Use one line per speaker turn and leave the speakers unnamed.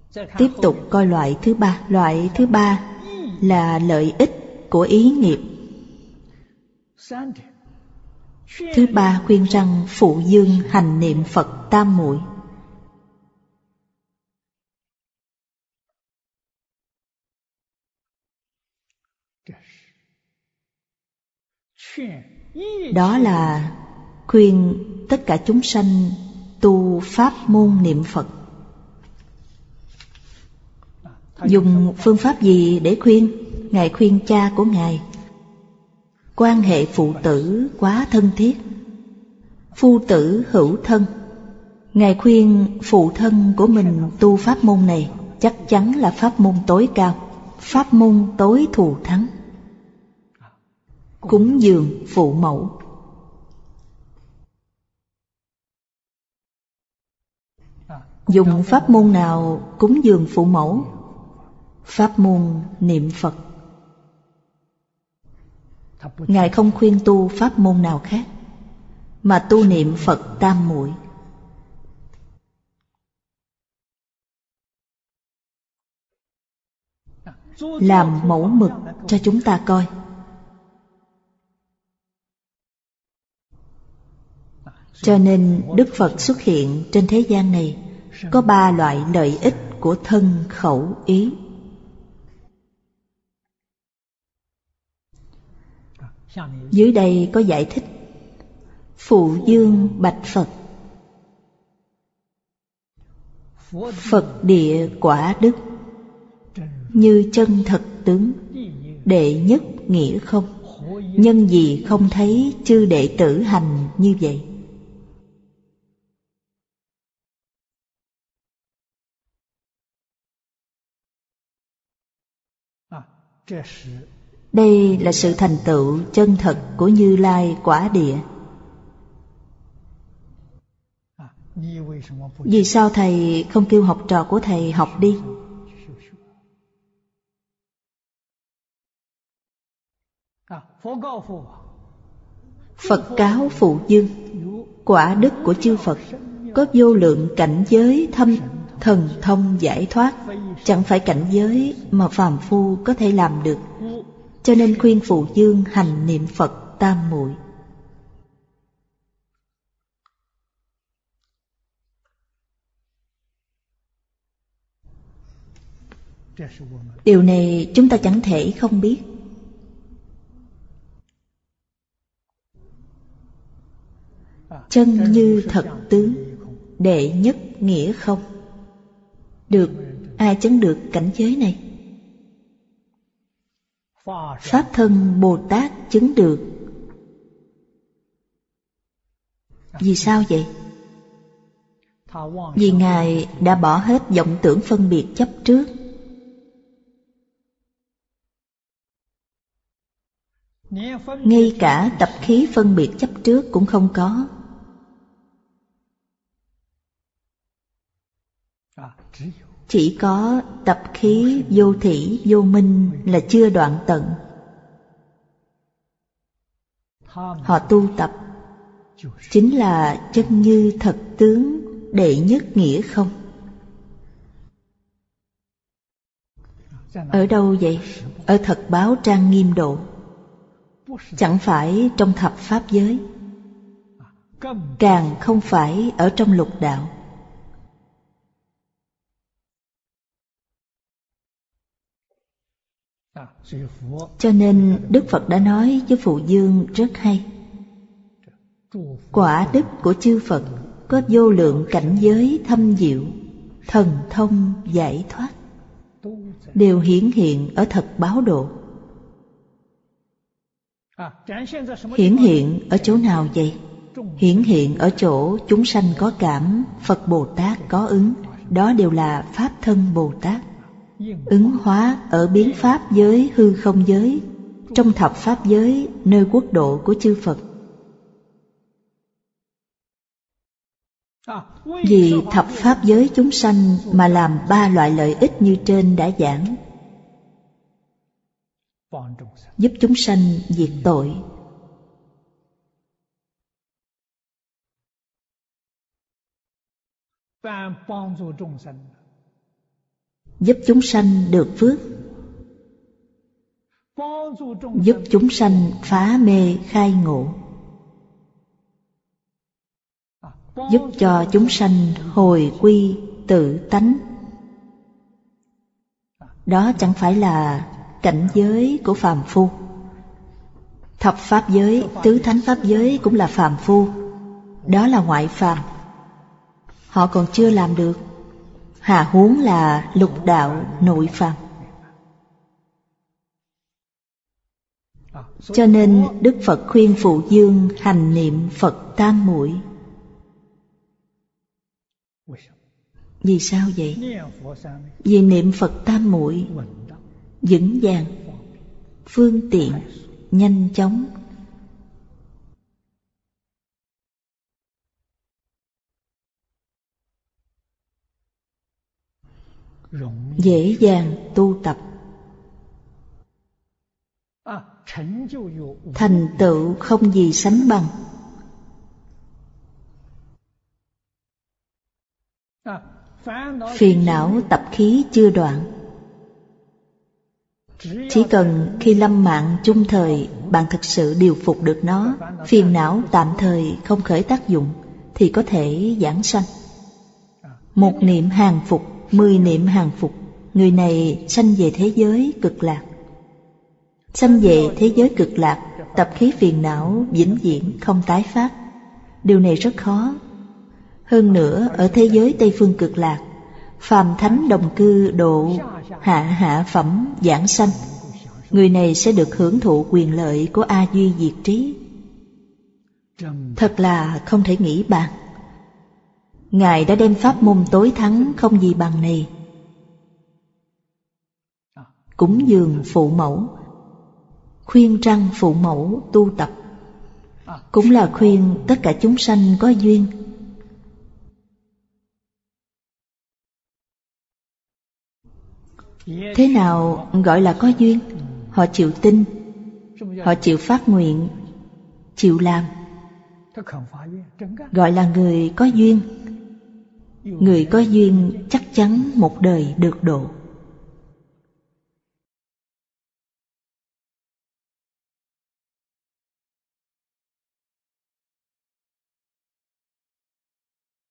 Tiếp tục coi loại thứ ba. Loại thứ ba là lợi ích của ý nghiệp. Thứ ba khuyên rằng phụ dương hành niệm Phật tam muội. Đó là khuyên tất cả chúng sanh tu pháp môn niệm Phật. Dùng phương pháp gì để khuyên? Ngài khuyên cha của Ngài. Quan hệ phụ tử quá thân thiết. Phu tử hữu thân. Ngài khuyên phụ thân của mình tu pháp môn này chắc chắn là pháp môn tối cao, pháp môn tối thù thắng. Cúng dường phụ mẫu. Dùng pháp môn nào cúng dường phụ mẫu? Pháp môn niệm Phật. Ngài không khuyên tu pháp môn nào khác, mà tu niệm Phật tam muội. Làm mẫu mực cho chúng ta coi. Cho nên Đức Phật xuất hiện trên thế gian này có ba loại lợi ích của thân khẩu ý. Dưới đây có giải thích. Phụ dương bạch Phật. Phật địa quả đức, như chân thật tướng, đệ nhất nghĩa không. Nhân gì không thấy chư đệ tử hành như vậy? Đây là sự thành tựu chân thật của Như Lai quả địa. Vì sao Thầy không kêu học trò của Thầy học đi? Phật cáo phụ dương, quả đức của chư Phật có vô lượng cảnh giới thâm thần thông giải thoát, chẳng phải cảnh giới mà phàm phu có thể làm được. Cho nên khuyên phụ dương hành niệm Phật tam muội. Điều này chúng ta chẳng thể không biết. Chân như thật tướng, đệ nhất nghĩa không. Được, ai chứng được cảnh giới này? Pháp thân Bồ Tát chứng được. Vì sao vậy? Vì Ngài đã bỏ hết vọng tưởng phân biệt chấp trước. Ngay cả tập khí phân biệt chấp trước cũng không có. Chỉ có tập khí vô thỉ vô minh là chưa đoạn tận. Họ tu tập chính là chân như thật tướng, đệ nhất nghĩa không. Ở đâu vậy? Ở thật báo trang nghiêm độ. Chẳng phải trong thập pháp giới, càng không phải ở trong lục đạo. Cho nên Đức Phật đã nói với phụ dương rất hay. Quả đức của chư Phật có vô lượng cảnh giới thâm diệu, thần thông giải thoát, đều hiển hiện ở thật báo độ. Hiển hiện ở chỗ nào vậy? Hiển hiện ở chỗ chúng sanh có cảm, Phật Bồ Tát có ứng. Đó đều là Pháp thân Bồ Tát. Ứng hóa ở biến pháp giới, hư không giới, trong thập pháp giới, nơi quốc độ của chư Phật. Vì thập pháp giới chúng sanh mà làm ba loại lợi ích như trên đã giảng. Giúp chúng sanh diệt tội. giúp chúng sanh được phước, giúp chúng sanh phá mê khai ngộ, giúp cho chúng sanh hồi quy tự tánh. Đó chẳng phải là cảnh giới của phàm phu. Thập pháp giới, tứ thánh pháp giới cũng là phàm phu. Đó là ngoại phàm. Họ còn chưa làm được, hà huống là lục đạo nội phàm. Cho nên Đức Phật khuyên Phụ Dương hành niệm Phật tam muội. Vì sao vậy? Vì niệm Phật tam muội vững vàng, phương tiện, nhanh chóng. Dễ dàng tu tập, thành tựu không gì sánh bằng. Phiền não tập khí chưa đoạn. Chỉ cần khi lâm mạng chung thời bạn thực sự điều phục được nó, phiền não tạm thời không khởi tác dụng, thì có thể giảng sanh. Một niệm hàng phục, 10 niệm hàng phục, người này sanh về thế giới cực lạc. Sanh về thế giới cực lạc, tập khí phiền não vĩnh viễn không tái phát. Điều này rất khó. Hơn nữa, ở thế giới Tây Phương cực lạc, phàm thánh đồng cư độ hạ phẩm giảng sanh, người này sẽ được hưởng thụ quyền lợi của A Duy Diệt Trí. Thật là không thể nghĩ bàn. Ngài đã đem pháp môn tối thắng không gì bằng này. Cúng dường phụ mẫu, khuyên răn phụ mẫu tu tập, cũng là khuyên tất cả chúng sanh có duyên. Thế nào gọi là có duyên? Họ chịu tin, họ chịu phát nguyện, chịu làm, gọi là người có duyên. Người có duyên chắc chắn một đời được độ.